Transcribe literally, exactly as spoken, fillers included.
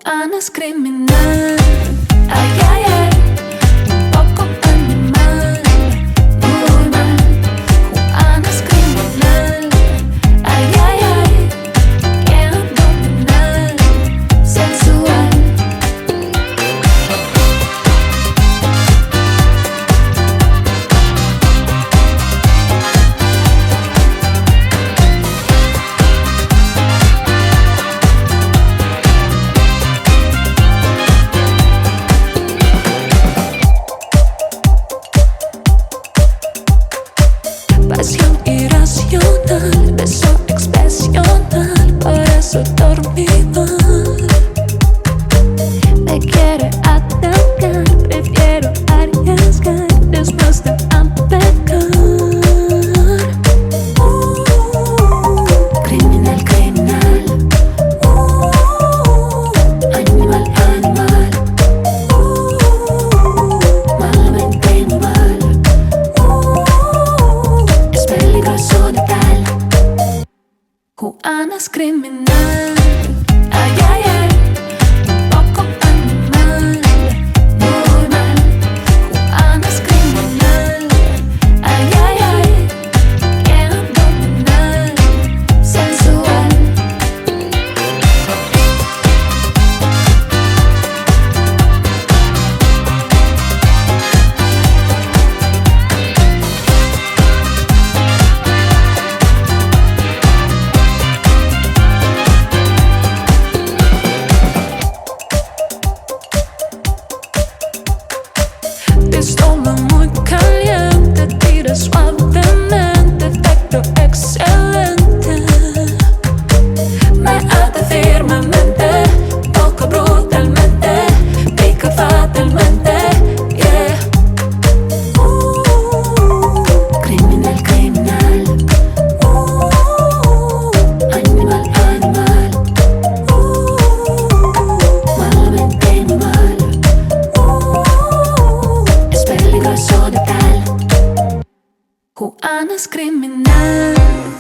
Juana es criminal, ay, ay, ay, un poco animal, muy mal. Juana es criminal, ay, ay, ay, quiere dominar, sensual. Pasión irracional, beso expresional, por eso dormí mal. Me quiere atacar, prefiero arriesgar después de pecar. Uh, criminal, criminal. Uh, animal, animal. Uh, malamente mal. Es peligroso de tal. Juana es criminal, ay, ay, ay, un poco animal, muy mal. Juana es criminal, ay, ay, ay, quiere dominar, sensual. Pistola muy caliente, tira suavemente, efecto excelente. Me ata firmemente, toca brutalmente, pica fatalmente, yeah. Uh, criminal, criminal. Uh, animal, animal. Uh, malamente mal. Es peligroso de tal. Juana es criminal.